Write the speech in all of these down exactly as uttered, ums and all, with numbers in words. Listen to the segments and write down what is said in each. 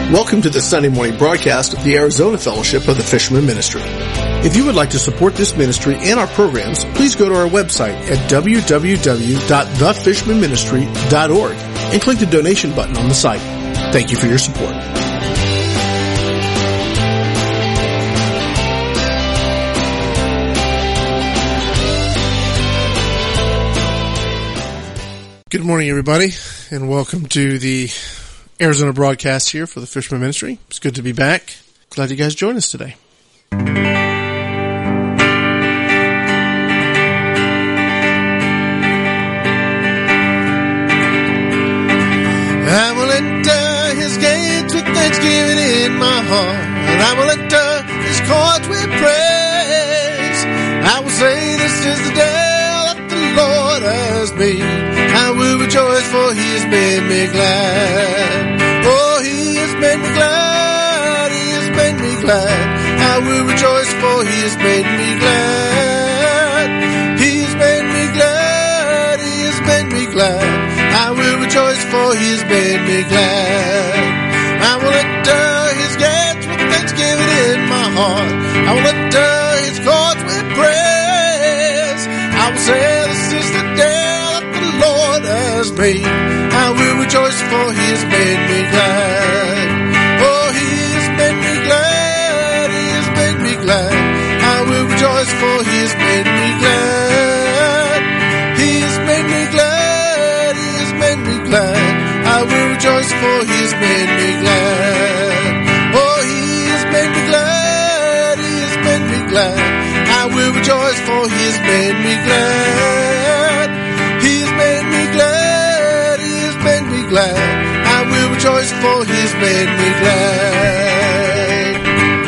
Welcome to the Sunday morning broadcast of the Arizona Fellowship of the Fisherman Ministry. If you would like to support this ministry and our programs, please go to our website at w w w dot the fisherman ministry dot org and click the donation button on the site. Thank you for your support. Good morning, everybody, and welcome to the Arizona broadcast here for the Fisherman Ministry. It's good to be back. Glad you guys joined us today. I will enter his gates with thanksgiving in my heart, and I will enter his courts with praise. I will say, this is the day that the Lord has made. I will rejoice, for he has made me glad. Oh, he has made me glad, he has made me glad. I will rejoice, for he has made me glad. He has made me glad, he has made me glad. I will rejoice, for he has made me glad. I will enter his gates with thanksgiving in my heart. I will enter his courts with praise. I will say, this is the day Lord has made. I will rejoice, for he has made me glad. Oh, he has made me glad, he has made me glad. I will rejoice, for he has made me glad. He has made me glad, he has made me glad. I will rejoice, for he has made me glad. Oh, he has made me glad, he has made me glad. I will rejoice, for he has made me glad. He's made me glad, he has made me glad. I will rejoice, for he has made me glad.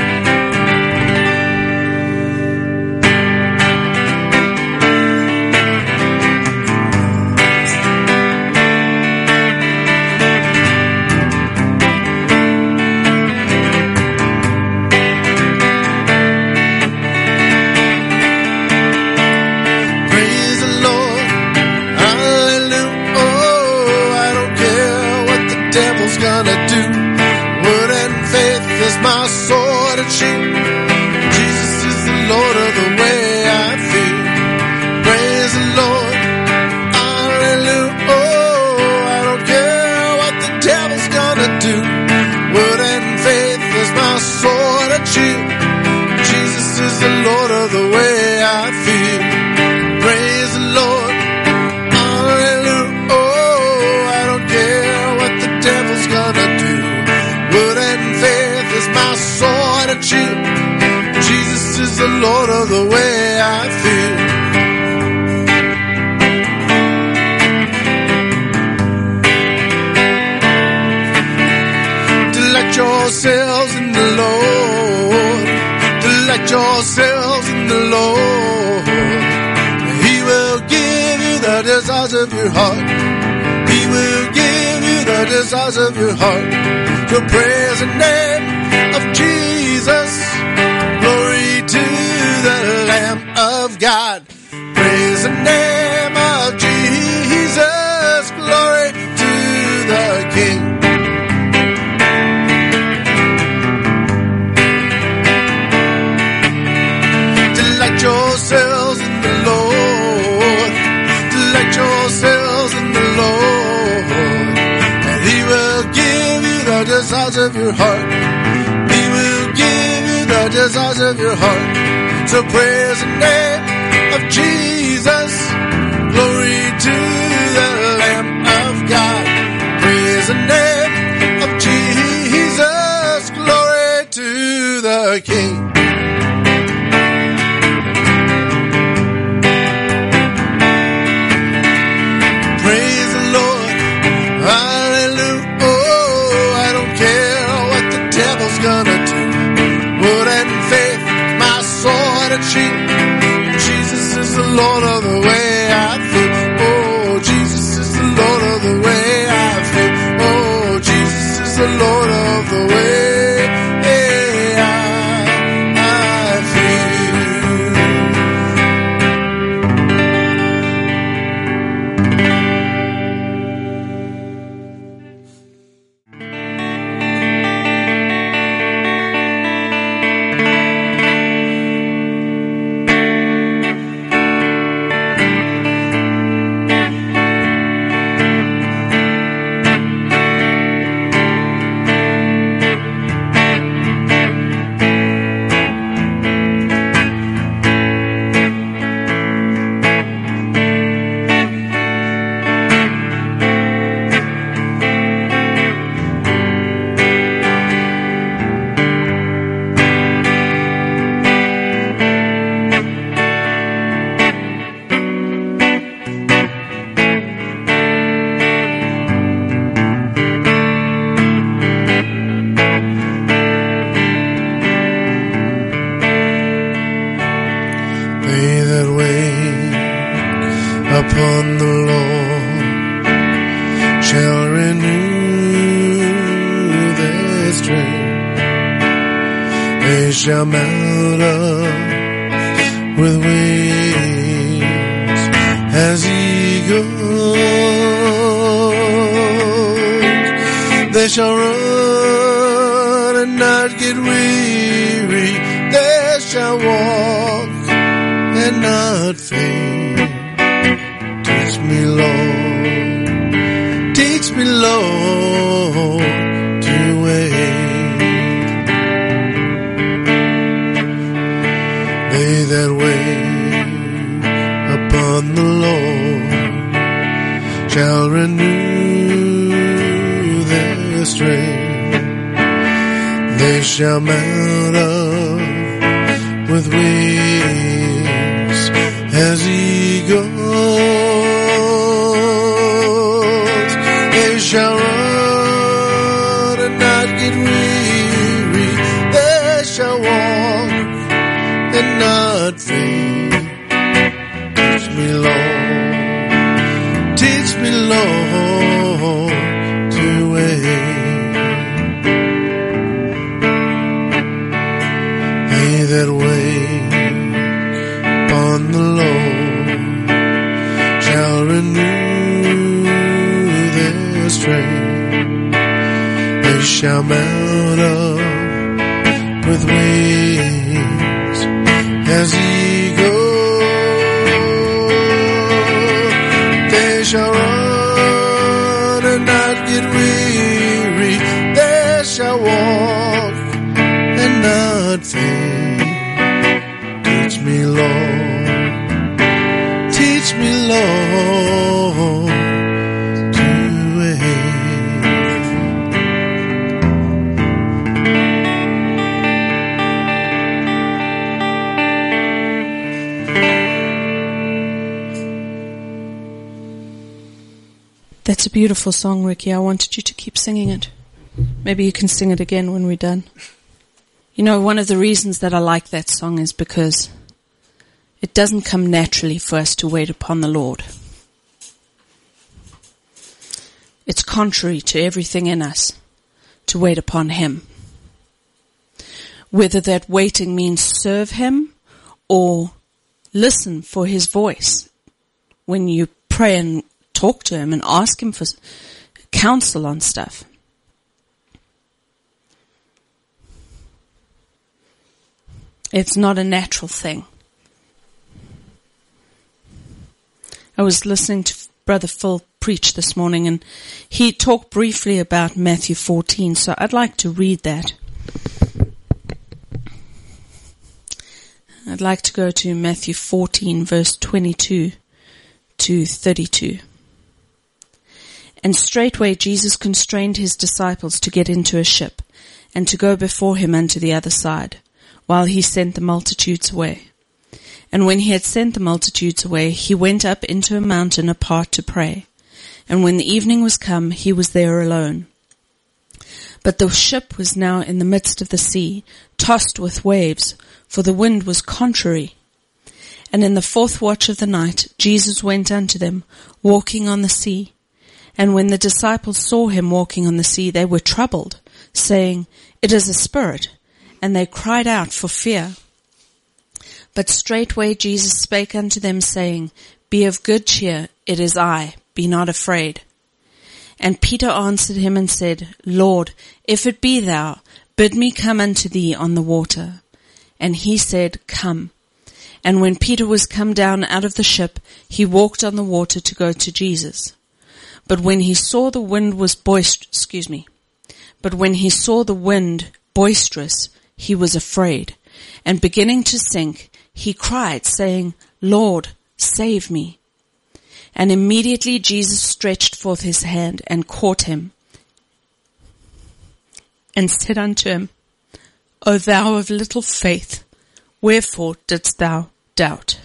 Praise the Lord. Gonna do word and faith is my sword and shield. Jesus is the Lord of the way I feel. Praise the Lord, hallelujah. Oh, I don't care what the devil's gonna do. Word and faith is my sword and shield. Jesus is the Lord of the way I feel. Praise the Lord, hallelujah. Oh, I don't care what the devil's gonna do. Word and faith is my sword and shield. Jesus is the Lord of the way I feel. Delight yourselves in the Lord. Delight yourselves in the Lord. He will give you the desires of your heart. He will give you the desires of your heart. To praise the name of Jesus. Glory to the Lamb of God. Praise the name of Jesus. Glory to the King. Delight yourselves in the Lord. Delight yourselves in the Lord. The desires of your heart. He will give you the desires of your heart. So praise the name of Jesus. Glory to the Lamb of God. Praise the name of Jesus. Glory to the King. Praise the Lord. Hallelujah. Gonna do word and faith, my sword and shield. Jesus is the Lord of the way I feel. Oh, Jesus is the Lord of the way I feel. Oh, Jesus is the Lord of the way I shall renew their strength. They shall mount up with wings as eagles. They shall run and not get weary. They shall walk and not faint. Teach me, Lord, teach me, Lord, to wait. They that wait upon the Lord shall renew their strength. They shall mount up with wings as eagles. They shall run and not get weary. They shall walk and not faint. Teach me, Lord, teach me, Lord, to wait. They that wait upon the Lord shall renew their strength. They shall mount up with wings as eagles. They shall run and not get weary. They shall walk and not faint. Teach me, Lord, teach me, Lord, to wait. That's a beautiful song, Ricky. I wanted you to keep singing it. Maybe you can sing it again when we're done. You know, one of the reasons that I like that song is because it doesn't come naturally for us to wait upon the Lord. It's contrary to everything in us to wait upon Him. Whether that waiting means serve Him or listen for His voice when you pray and talk to Him and ask Him for counsel on stuff. It's not a natural thing. I was listening to Brother Phil preach this morning, and he talked briefly about Matthew fourteen, so I'd like to read that. I'd like to go to Matthew fourteen, verse twenty-two to thirty-two. And straightway Jesus constrained his disciples to get into a ship, and to go before him unto the other side, while he sent the multitudes away. And when he had sent the multitudes away, he went up into a mountain apart to pray. And when the evening was come, he was there alone. But the ship was now in the midst of the sea, tossed with waves, for the wind was contrary. And in the fourth watch of the night, Jesus went unto them, walking on the sea. And when the disciples saw him walking on the sea, they were troubled, saying, It is a spirit. And they cried out for fear. But straightway Jesus spake unto them, saying, Be of good cheer, it is I, be not afraid. And Peter answered him and said, Lord, if it be thou, bid me come unto thee on the water. And he said, Come. And when Peter was come down out of the ship, he walked on the water to go to Jesus. But when he saw the wind was boist, excuse me, but when he saw the wind boisterous, he was afraid, and beginning to sink, he cried, saying, Lord, save me. And immediately Jesus stretched forth his hand and caught him, and said unto him, O thou of little faith, wherefore didst thou doubt?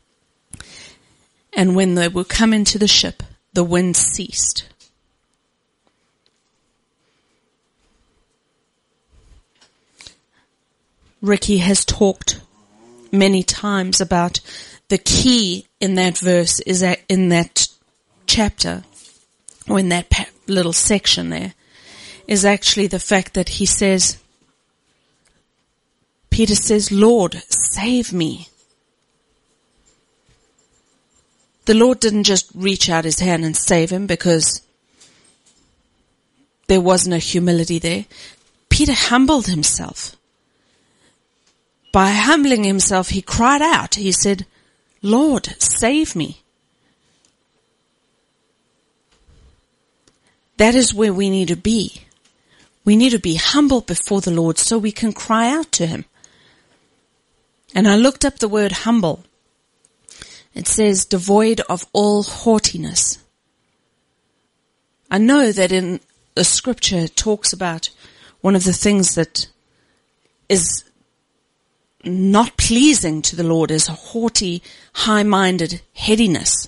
And when they were come into the ship, the wind ceased. Ricky has talked many times about the key in that verse is that in that chapter or in that pa- little section there, is actually the fact that he says, Peter says, Lord, save me. The Lord didn't just reach out his hand and save him because there was no humility there. Peter humbled himself. By humbling himself, he cried out. He said, Lord, save me. That is where we need to be. We need to be humble before the Lord so we can cry out to him. And I looked up the word humble. It says devoid of all haughtiness. I know that in the scripture it talks about one of the things that is not pleasing to the Lord is a haughty, high-minded headiness.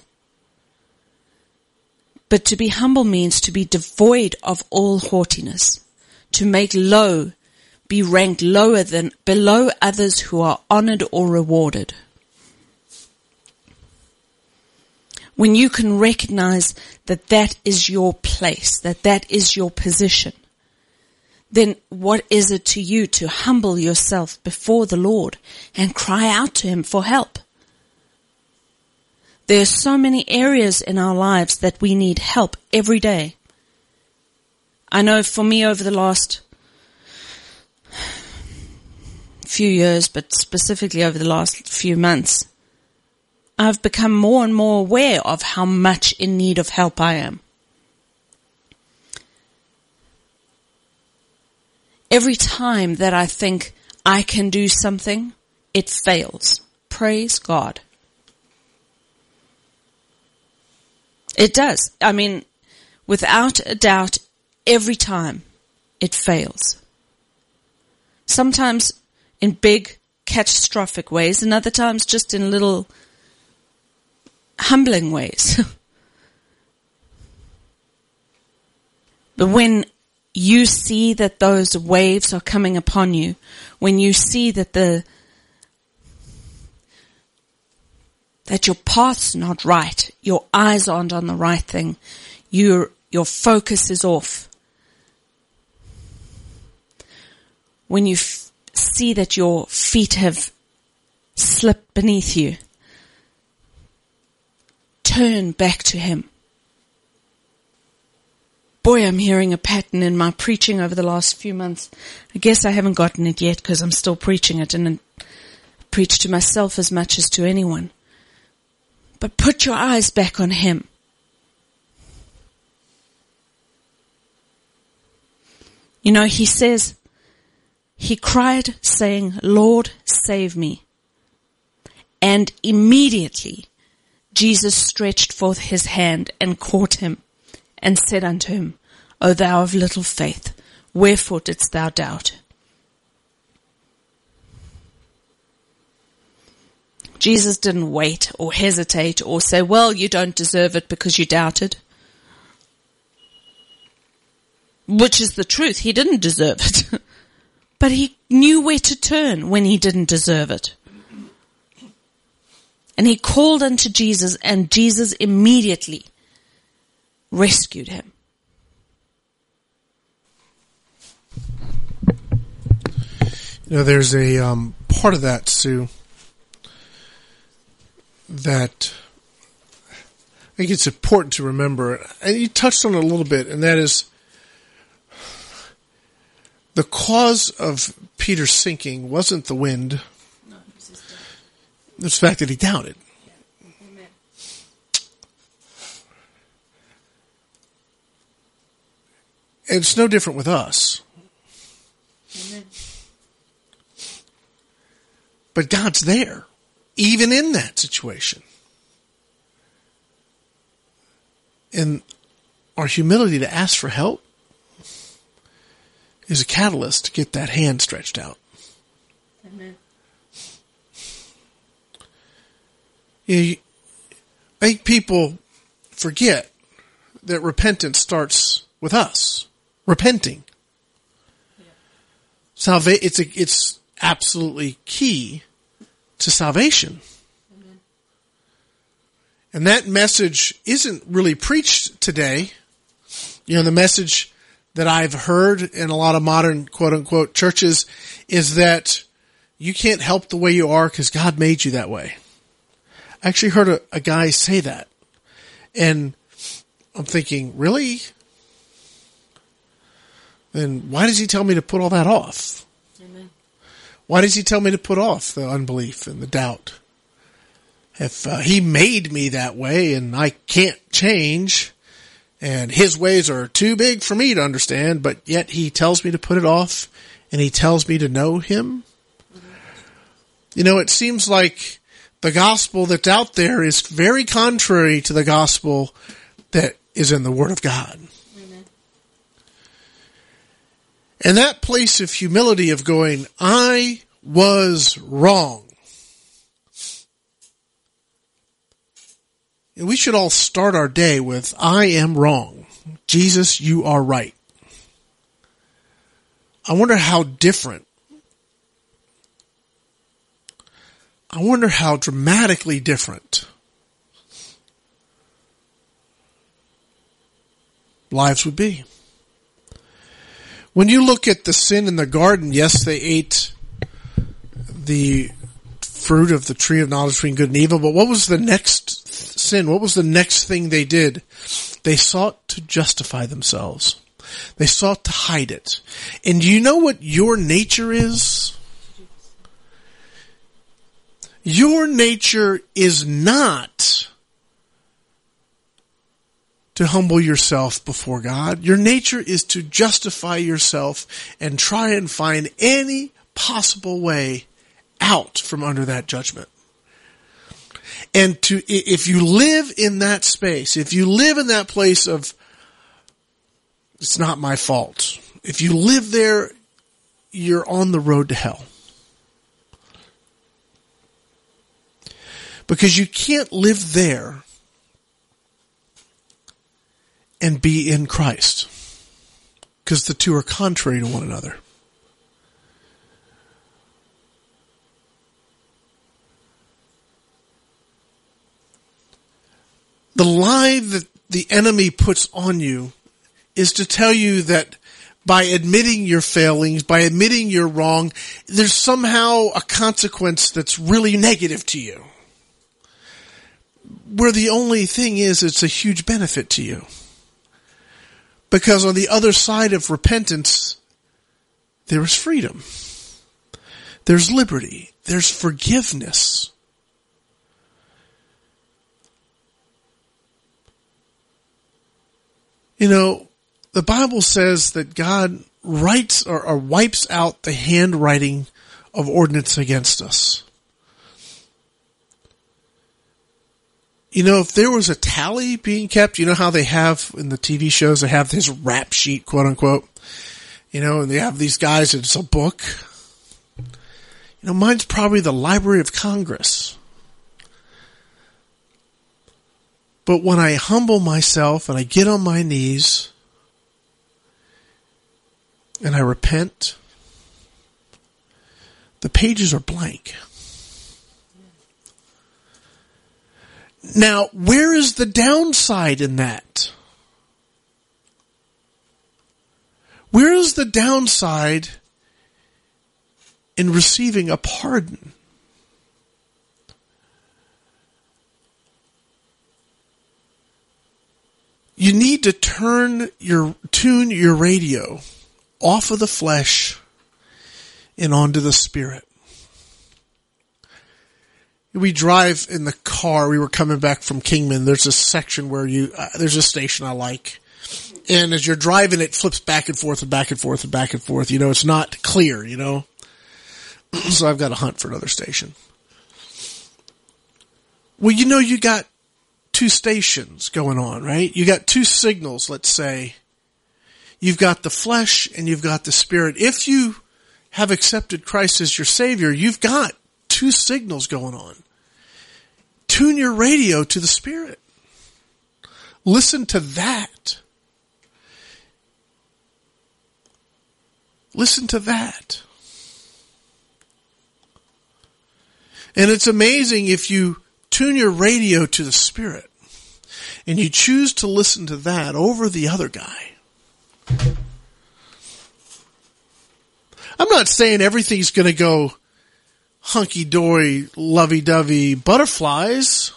But to be humble means to be devoid of all haughtiness, to make low, be ranked lower than, below others who are honored or rewarded. When you can recognize that that is your place, that that is your position, then what is it to you to humble yourself before the Lord and cry out to him for help? There are so many areas in our lives that we need help every day. I know for me over the last few years, but specifically over the last few months, I've become more and more aware of how much in need of help I am. Every time that I think I can do something, it fails. Praise God. It does. I mean, without a doubt, every time it fails. Sometimes in big, catastrophic ways, and other times just in little, humbling ways. But when you see that those waves are coming upon you, when you see that the that your path's not right, your eyes aren't on the right thing, your your focus is off. When you f- see that your feet have slipped beneath you, turn back to him. Boy, I'm hearing a pattern in my preaching over the last few months. I guess I haven't gotten it yet because I'm still preaching it and I preach to myself as much as to anyone. But put your eyes back on him. You know, he says, he cried saying, Lord, save me. And immediately Jesus stretched forth his hand and caught him and said unto him, O thou of little faith, wherefore didst thou doubt? Jesus didn't wait or hesitate or say, well, you don't deserve it because you doubted. Which is the truth. He didn't deserve it. But he knew where to turn when he didn't deserve it. And he called unto Jesus, and Jesus immediately rescued him. You know, there's a um, part of that, Sue, that I think it's important to remember. And you touched on it a little bit, and that is the cause of Peter's sinking wasn't the wind. No, it was his doubt. It was the fact that he doubted. Yeah. Amen. And it's no different with us. Amen. But God's there, even in that situation. And our humility to ask for help is a catalyst to get that hand stretched out. Amen. You know, I think people forget that repentance starts with us repenting. Yeah. Salva- it's a, it's absolutely key to salvation. Amen. And that message isn't really preached today You know, the message that I've heard in a lot of modern quote unquote churches is that you can't help the way you are because God made you that way. I actually heard a, a guy say that. And I'm thinking, really? Then why does he tell me to put all that off? Amen. Why does he tell me to put off the unbelief and the doubt? If uh, he made me that way and I can't change, and his ways are too big for me to understand, but yet he tells me to put it off and he tells me to know him. Mm-hmm. You know, it seems like the gospel that's out there is very contrary to the gospel that is in the Word of God. Mm-hmm. And that place of humility of going, I was wrong. We should all start our day with, I am wrong. Jesus, you are right. I wonder how different, I wonder how dramatically different lives would be. When you look at the sin in the garden, yes, they ate the fruit of the tree of knowledge between good and evil, but what was the next sin? What was the next thing they did? They sought to justify themselves. They sought to hide it. And do you know what your nature is? Your nature is not to humble yourself before God. Your nature is to justify yourself and try and find any possible way out from under that judgment. And to, if you live in that space, if you live in that place of, it's not my fault. If you live there, you're on the road to hell. Because you can't live there and be in Christ. Because the two are contrary to one another. The lie that the enemy puts on you is to tell you that by admitting your failings, by admitting you're wrong, there's somehow a consequence that's really negative to you. Where the only thing is, it's a huge benefit to you. Because on the other side of repentance, there is freedom. There's liberty. There's forgiveness. You know, the Bible says that God writes or, or wipes out the handwriting of ordinance against us. You know, if there was a tally being kept, you know how they have in the T V shows, they have this rap sheet, quote unquote. You know, and they have these guys, it's a book. You know, mine's probably the Library of Congress. But when I humble myself and I get on my knees and I repent, the pages are blank. Now, where is the downside in that? Where is the downside in receiving a pardon? You need to turn your, tune your radio off of the flesh and onto the spirit. We drive in the car. We were coming back from Kingman. There's a section where you, uh, there's a station I like. And as you're driving, it flips back and forth and back and forth and back and forth. You know, it's not clear, you know. So I've got to hunt for another station. Well, you know, you got two stations going on, right? You got two signals, let's say. You've got the flesh and you've got the spirit. If you have accepted Christ as your Savior, you've got two signals going on. Tune your radio to the Spirit. Listen to that. Listen to that. And it's amazing if you tune your radio to the Spirit and you choose to listen to that over the other guy. I'm not saying everything's going to go hunky-dory, lovey-dovey butterflies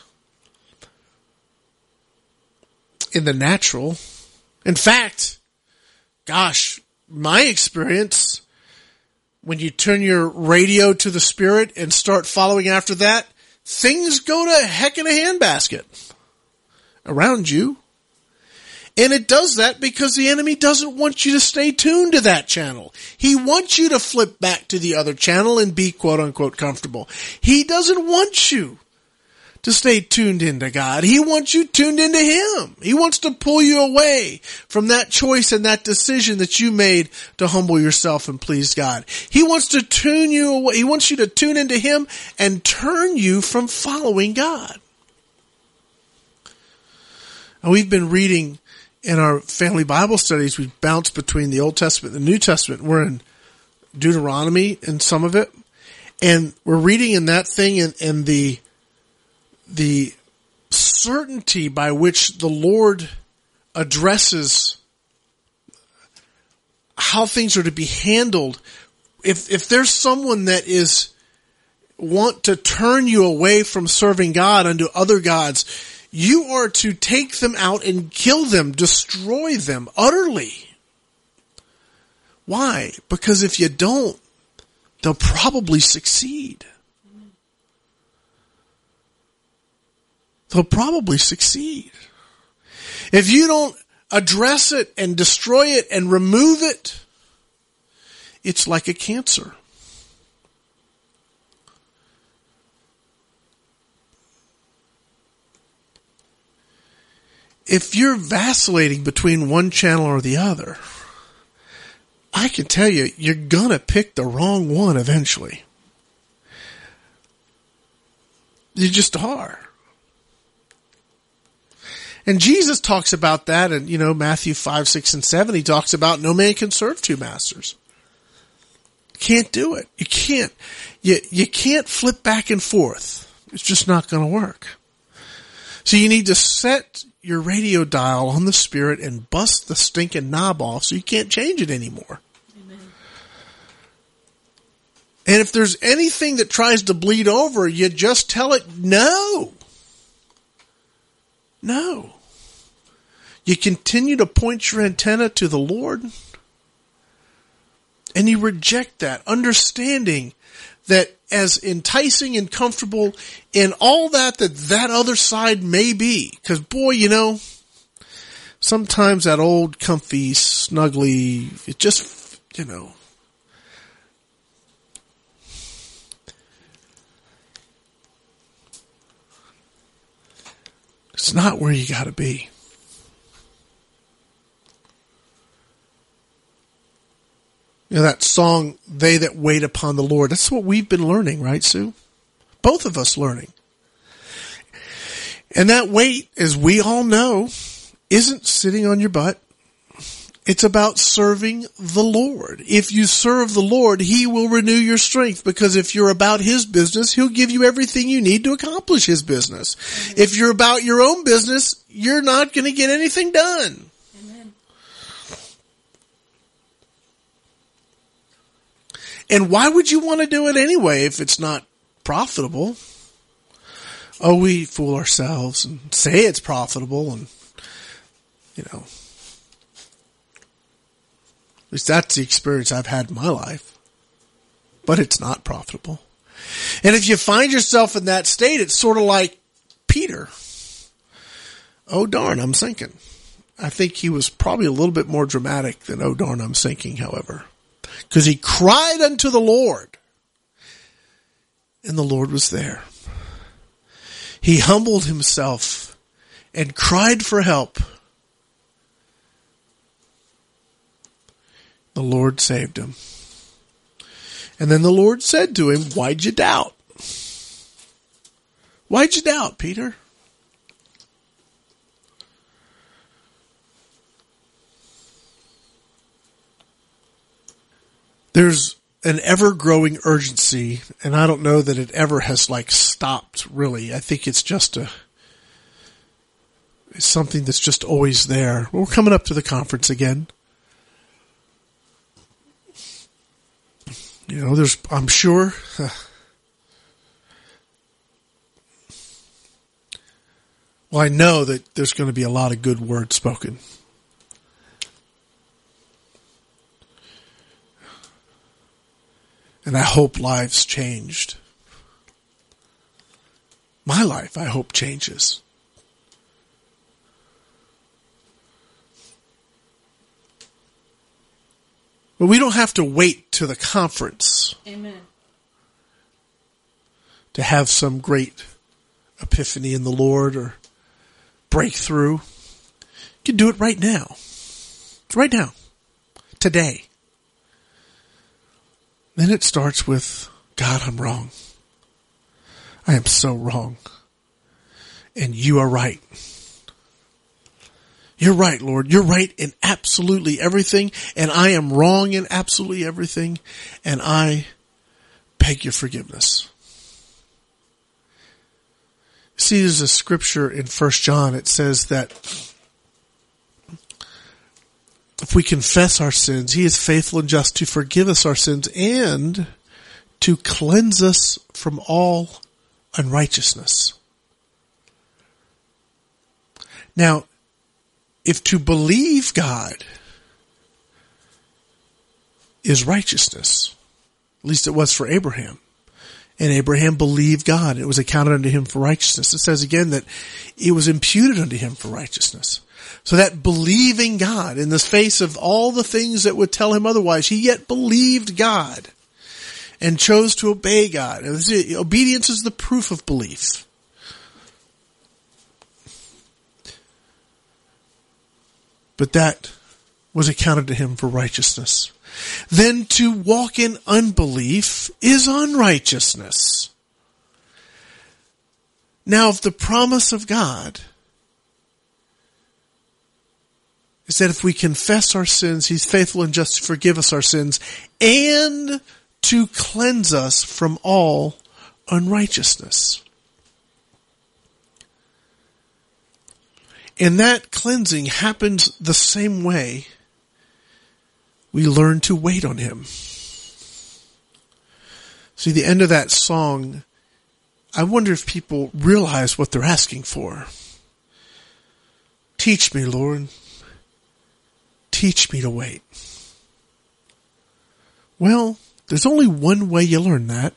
in the natural. In fact, gosh, my experience, when you turn your radio to the Spirit and start following after that, things go to heck in a handbasket around you. And it does that because the enemy doesn't want you to stay tuned to that channel. He wants you to flip back to the other channel and be quote unquote comfortable. He doesn't want you to stay tuned into God. He wants you tuned into Him. He wants to pull you away from that choice and that decision that you made to humble yourself and please God. He wants to tune you away. He wants you to tune into Him and turn you from following God. And we've been reading in our family Bible studies, we bounce between the Old Testament and the New Testament. We're in Deuteronomy in some of it. And we're reading in that thing and, and the, the certainty by which the Lord addresses how things are to be handled. If, if there's someone that is, want to turn you away from serving God unto other gods, you are to take them out and kill them, destroy them utterly. Why? Because if you don't, they'll probably succeed. They'll probably succeed. If you don't address it and destroy it and remove it, it's like a cancer. If you're vacillating between one channel or the other, I can tell you, you're gonna pick the wrong one eventually. You just are. And Jesus talks about that in, you know, Matthew five, six, and seven. He talks about no man can serve two masters. Can't do it. You can't. You, you can't flip back and forth. It's just not gonna work. So you need to set your radio dial on the Spirit and bust the stinking knob off so you can't change it anymore. Amen. And if there's anything that tries to bleed over, you just tell it no. No. You continue to point your antenna to the Lord, and you reject that, understanding that as enticing and comfortable in all that that that other side may be. Because boy, you know, sometimes that old comfy, snuggly, it just, you know, it's not where you gotta be. You know, that song, They That Wait Upon the Lord, that's what we've been learning, right, Sue? Both of us learning. And that wait, as we all know, isn't sitting on your butt. It's about serving the Lord. If you serve the Lord, He will renew your strength, because if you're about His business, He'll give you everything you need to accomplish His business. Mm-hmm. If you're about your own business, you're not going to get anything done. And why would you want to do it anyway if it's not profitable? Oh, we fool ourselves and say it's profitable, and, you know, at least that's the experience I've had in my life. But it's not profitable. And if you find yourself in that state, it's sort of like Peter. Oh darn, I'm sinking. I think he was probably a little bit more dramatic than oh darn, I'm sinking, however. Because he cried unto the Lord, and the Lord was there. He humbled himself and cried for help. The Lord saved him. And then the Lord said to him, why'd you doubt? Why'd you doubt, Peter? There's an ever-growing urgency, and I don't know that it ever has, like, stopped, really. I think it's just a, it's something that's just always there. We're coming up to the conference again. You know, there's, I'm sure, uh, well, I know that there's going to be a lot of good words spoken. And I hope lives changed. My life, I hope, changes. But we don't have to wait to the conference. Amen. To have some great epiphany in the Lord or breakthrough. You can do it right now. Right now. Today. Then it starts with, God, I'm wrong. I am so wrong. And you are right. You're right, Lord. You're right in absolutely everything, and I am wrong in absolutely everything, and I beg your forgiveness. See, there's a scripture in First John. It says that if we confess our sins, He is faithful and just to forgive us our sins and to cleanse us from all unrighteousness. Now, if to believe God is righteousness, at least it was for Abraham, and Abraham believed God, it was accounted unto him for righteousness. It says again that it was imputed unto him for righteousness. So that believing God in the face of all the things that would tell him otherwise, he yet believed God and chose to obey God. Obedience is the proof of belief. But that was accounted to him for righteousness. Then to walk in unbelief is unrighteousness. Now, if the promise of God is that if we confess our sins, He's faithful and just to forgive us our sins and to cleanse us from all unrighteousness. And that cleansing happens the same way we learn to wait on Him. See, the end of that song, I wonder if people realize what they're asking for. Teach me, Lord. Teach me to wait. Well, there's only one way you learn that.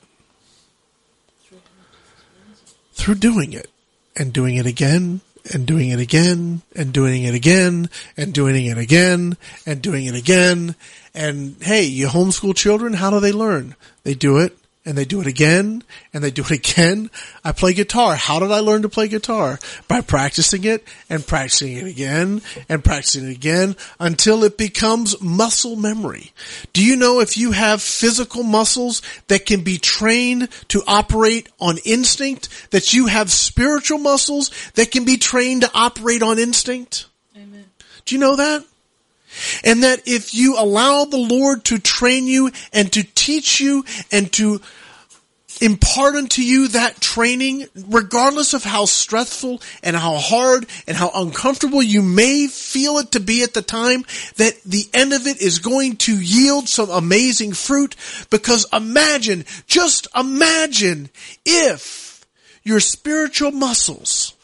Through doing it. And doing it again. And doing it again, and doing it again, and doing it again, and doing it again. And hey, you homeschool children, how do they learn? They do it, and they do it again, and they do it again. I play guitar. How did I learn to play guitar? By practicing it, and practicing it again, and practicing it again, until it becomes muscle memory. Do you know if you have physical muscles that can be trained to operate on instinct, that you have spiritual muscles that can be trained to operate on instinct? Amen. Do you know that? And that if you allow the Lord to train you and to teach you and to impart unto you that training, regardless of how stressful and how hard and how uncomfortable you may feel it to be at the time, that the end of it is going to yield some amazing fruit. Because imagine, just imagine if your spiritual muscles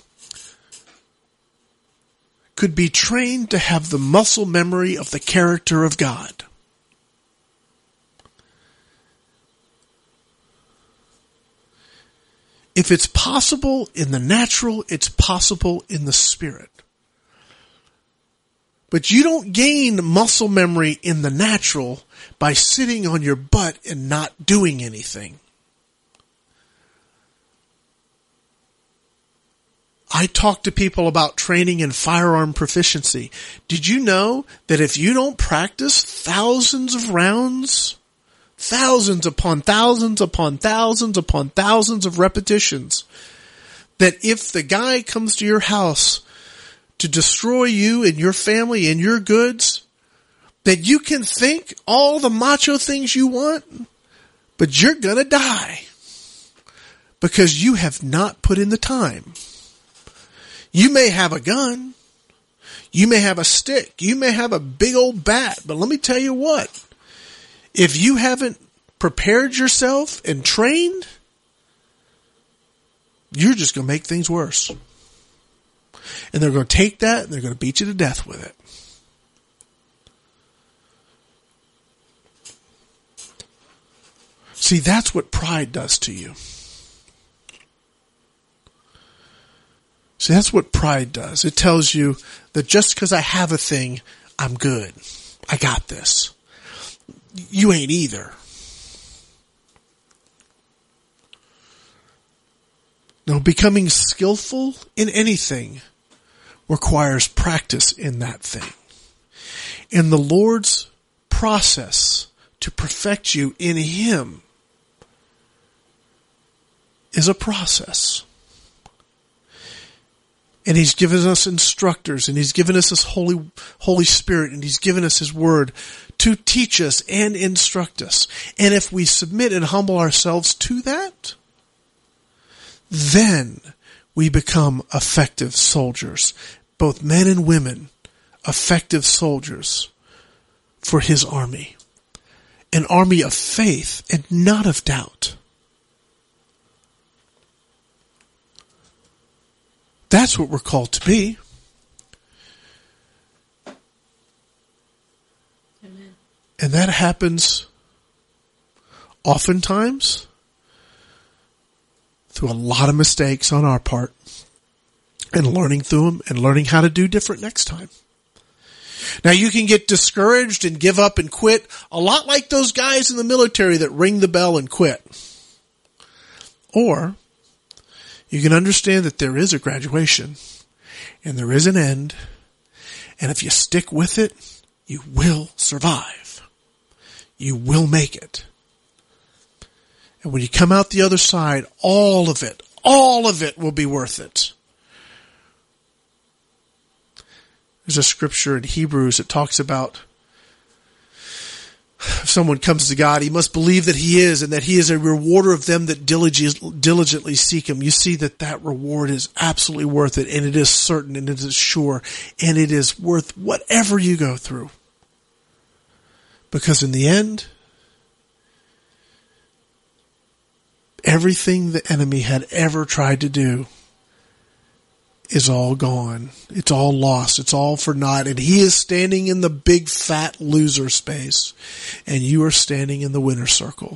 could be trained to have the muscle memory of the character of God. If it's possible in the natural, it's possible in the spirit. But you don't gain muscle memory in the natural by sitting on your butt and not doing anything. I talk to people about training in firearm proficiency. Did you know that if you don't practice thousands of rounds, thousands upon thousands upon thousands upon thousands of repetitions, that if the guy comes to your house to destroy you and your family and your goods, that you can think all the macho things you want, but you're gonna die because you have not put in the time. You may have a gun. You may have a stick. You may have a big old bat. But let me tell you what. If you haven't prepared yourself and trained, you're just going to make things worse. And they're going to take that and they're going to beat you to death with it. See, that's what pride does to you. See, that's what pride does. It tells you that just because I have a thing, I'm good. I got this. You ain't either. No, becoming skillful in anything requires practice in that thing. And the Lord's process to perfect you in Him is a process. And He's given us instructors, and He's given us His Holy, Holy Spirit, and He's given us His Word to teach us and instruct us. And if we submit and humble ourselves to that, then we become effective soldiers, both men and women, effective soldiers for His army. An army of faith and not of doubt. That's what we're called to be. Amen. And that happens oftentimes through a lot of mistakes on our part and learning through them and learning how to do different next time. Now you can get discouraged and give up and quit a lot like those guys in the military that ring the bell and quit. Or you can understand that there is a graduation and there is an end. And if you stick with it, you will survive. You will make it. And when you come out the other side, all of it, all of it will be worth it. There's a scripture in Hebrews that talks about if someone comes to God, he must believe that He is and that He is a rewarder of them that diligently seek Him. You see that that reward is absolutely worth it, and it is certain, and it is sure, and it is worth whatever you go through. Because in the end, everything the enemy had ever tried to do is all gone. It's all lost. It's all for naught. And he is standing in the big fat loser space. And you are standing in the winner circle.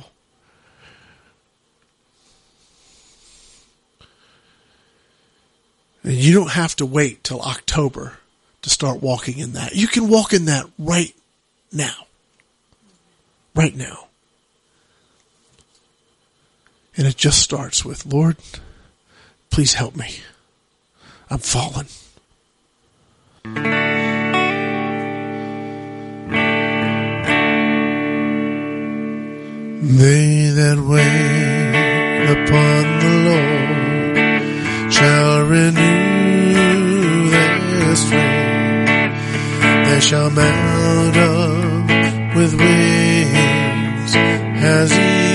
And you don't have to wait till October to start walking in that. You can walk in that right now. Right now. And it just starts with, Lord, please help me. I'm fallen. They that wait upon the Lord shall renew their strength. They shall mount up with wings as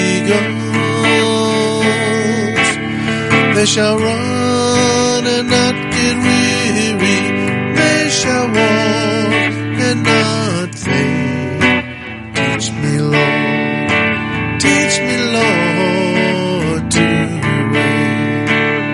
eagles. They shall run and not get weary. They shall walk and not faint. Teach me, Lord, teach me, Lord, to wait.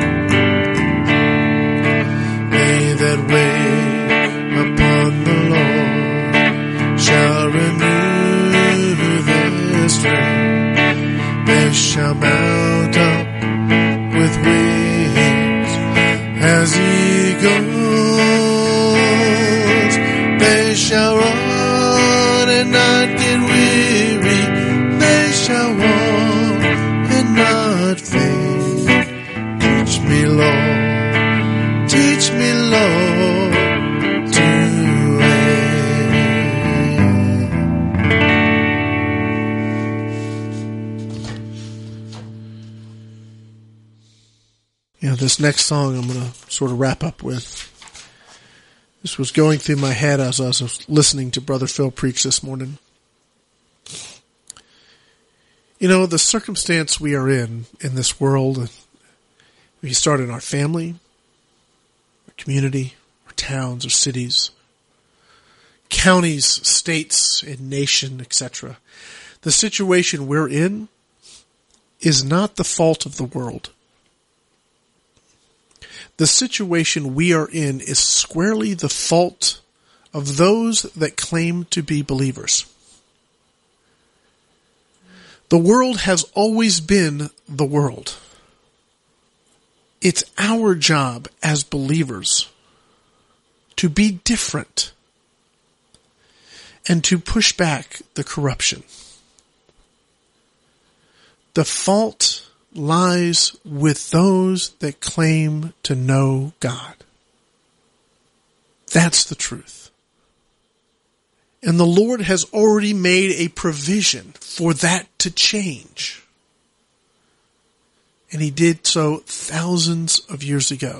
They that wait upon the Lord shall renew their strength. They shall mount up with wings as eagles. They shall run and not get weary. They shall walk and not faint. Teach me, Lord, teach me, Lord, to You know, this next song I'm going to sort of wrap up with. This was going through my head as I was listening to Brother Phil preach this morning. You know, the circumstance we are in, in this world, we start in our family, our community, our towns, our cities, counties, states, and nation, et cetera. the situation we're in is not the fault of the world. The situation we are in is squarely the fault of those that claim to be believers. The world has always been the world. It's our job as believers to be different and to push back the corruption. The fault lies with those that claim to know God. That's the truth. And the Lord has already made a provision for that to change. And He did so thousands of years ago.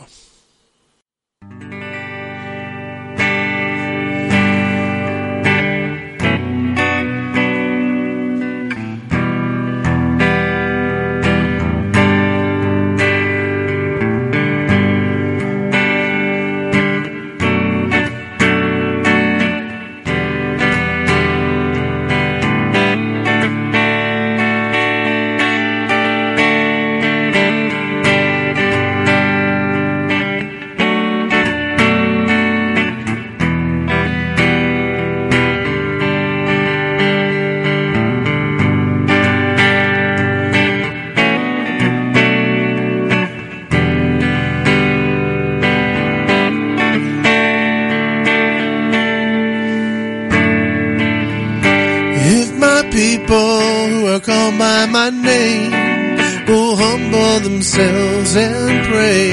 Call by my name, will humble themselves and pray,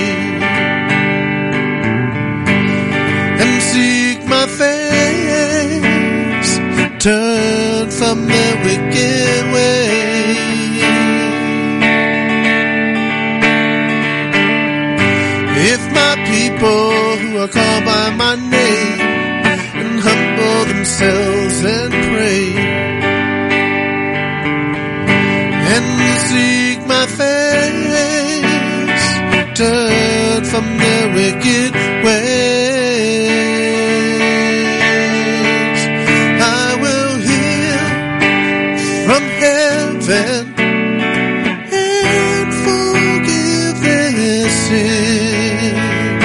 and seek my face, turn from their wicked way. If my people who are called by my name, and humble themselves and pray, and seek my face, turn from their wicked ways, I will hear from heaven and forgive their sin,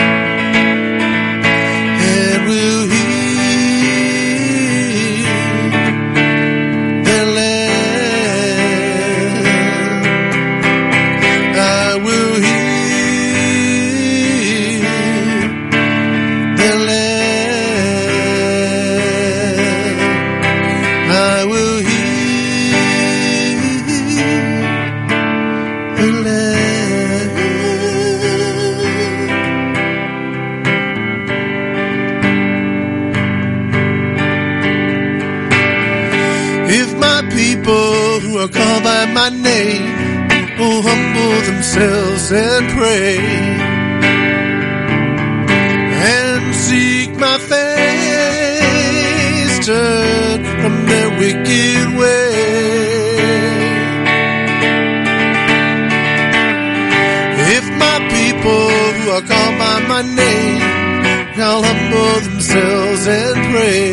and will heal their land. Who are called by my name will humble themselves and pray, and seek my face, turn from their wicked way. If my people who are called by my name shall humble themselves and pray,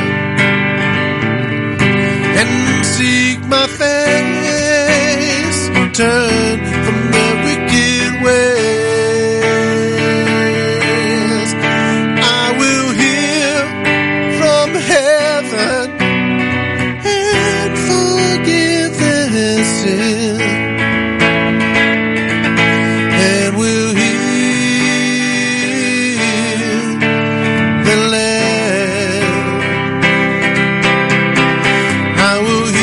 and seek my face, turn from their wicked ways, I will hear from heaven and forgive their sin, and will heal the land. I will heal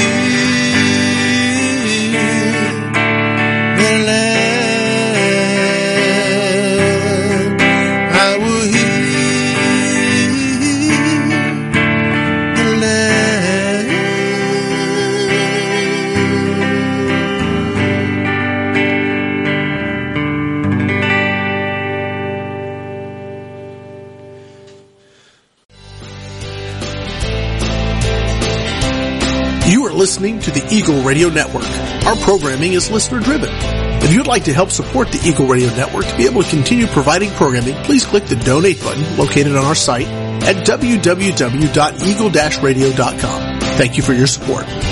Listening to the Eagle Radio Network. Our programming is listener driven. If you'd like to help support the Eagle Radio Network to be able to continue providing programming, please click the donate button located on our site at w w w dot eagle dash radio dot com. Thank you for your support.